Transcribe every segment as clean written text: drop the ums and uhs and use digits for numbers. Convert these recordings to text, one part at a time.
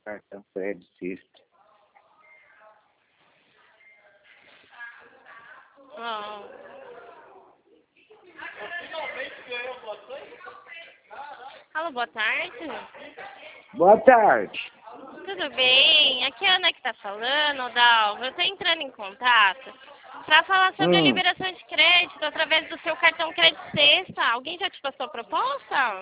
cartão credicista. Oh. Alô, boa tarde. Boa tarde. Tudo bem? Aqui é a Ana que tá falando, Dalva. Eu tô entrando em contato para falar sobre a liberação de crédito através do seu cartão Crédito Sexta. Alguém já te passou a proposta?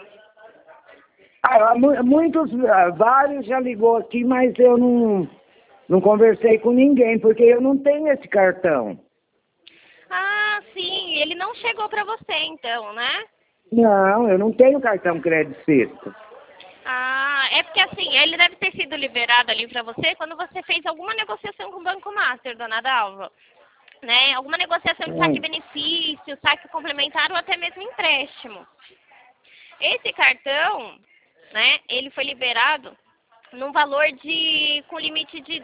Vários já ligou aqui, mas eu não conversei com ninguém, porque eu não tenho esse cartão. Ah, sim. Ele não chegou para você, então, né? Não, eu não tenho cartão Crédito Sexta. Ah, é porque assim, ele deve ter sido liberado ali para você quando você fez alguma negociação com o Banco Master, dona Dalva. Né? Alguma negociação de saque-benefício, saque complementar ou até mesmo empréstimo. Esse cartão, né, ele foi liberado num valor com limite de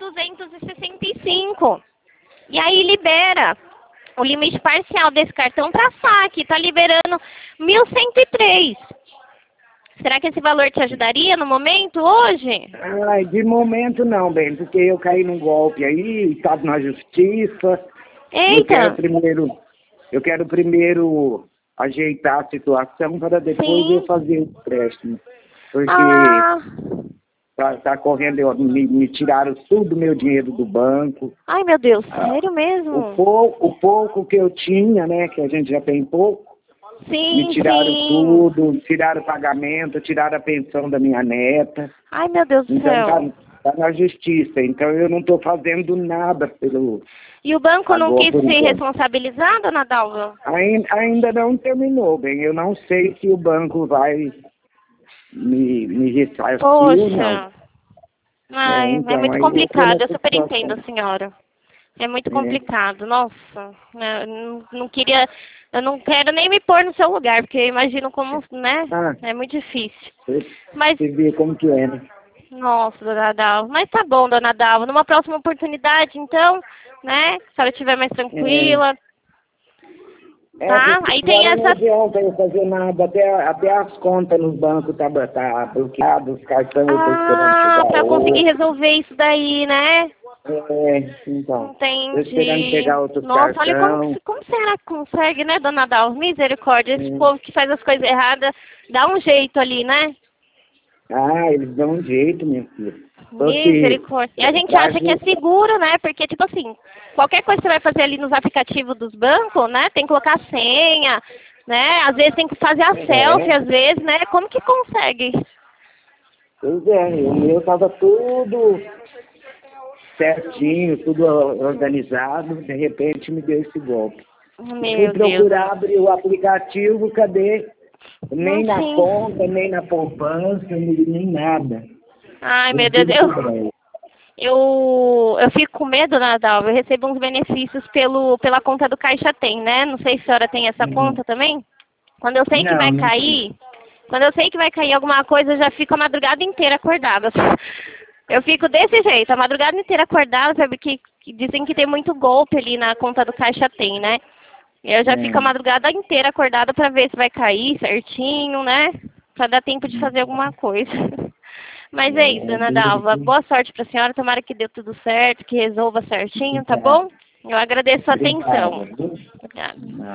2.265. E aí libera o limite parcial desse cartão para saque, está liberando 1.103. Será que esse valor te ajudaria no momento, hoje? Ai, de momento não, bem, porque eu caí num golpe aí, estava na justiça. Eita! Eu quero primeiro ajeitar a situação para depois eu fazer o empréstimo. Porque tá correndo, me tiraram tudo meu dinheiro do banco. Ai, meu Deus, sério mesmo? O pouco que eu tinha, né, que a gente já tem pouco, sim, me tiraram tudo, tiraram o pagamento, tiraram a pensão da minha neta. Ai, meu Deus do céu. Então tá na justiça, então eu não estou fazendo nada pelo... E o banco não quis se responsabilizar, dona Dalva? Ainda não terminou, bem, eu não sei se o banco vai me ressarcir ou não. Ai, então, é muito complicado, eu super entendo a senhora. É muito complicado, nossa. Eu não quero nem me pôr no seu lugar, porque eu imagino como, né? É muito difícil. Você vê como que é, né? Nossa, dona Dalva. Mas tá bom, dona Dalva. Numa próxima oportunidade, então, né? Se a senhora estiver mais tranquila. Tá? Aí tem Não adianta eu fazer nada, até as contas nos bancos tá bloqueado, os cartões eu tô esperando chegar. Pra conseguir resolver isso daí, né? Então. Entendi. Tô esperando pegar outro Nossa, cartão. olha como será que consegue, né, dona Dalva? Misericórdia, esse povo que faz as coisas erradas, dá um jeito ali, né? Eles dão um jeito, minha filha. Misericórdia. E a gente acha que é seguro, né? Porque, tipo assim, qualquer coisa que você vai fazer ali nos aplicativos dos bancos, né? Tem que colocar senha, né? Às vezes tem que fazer a selfie, às vezes, né? Como que consegue? Pois é, o meu tava tudo certinho, tudo organizado, de repente me deu esse golpe. Fui procurar abrir o aplicativo, cadê? Nem na conta, nem na poupança, nem nada. Ai, meu Deus, eu fico com medo, Nadal. Eu recebo uns benefícios pela conta do Caixa Tem, né? Não sei se a senhora tem essa conta também. Quando eu sei que vai cair, quando eu sei que vai cair alguma coisa, eu já fico a madrugada inteira acordada. Eu fico desse jeito, a madrugada inteira acordada, sabe? Que dizem que tem muito golpe ali na conta do Caixa Tem, né? Eu já fico a madrugada inteira acordada para ver se vai cair certinho, né? Para dar tempo de fazer alguma coisa. Mas é isso, dona Dalva. Boa sorte para a senhora. Tomara que dê tudo certo, que resolva certinho, tá bom? Eu agradeço a atenção. Obrigada.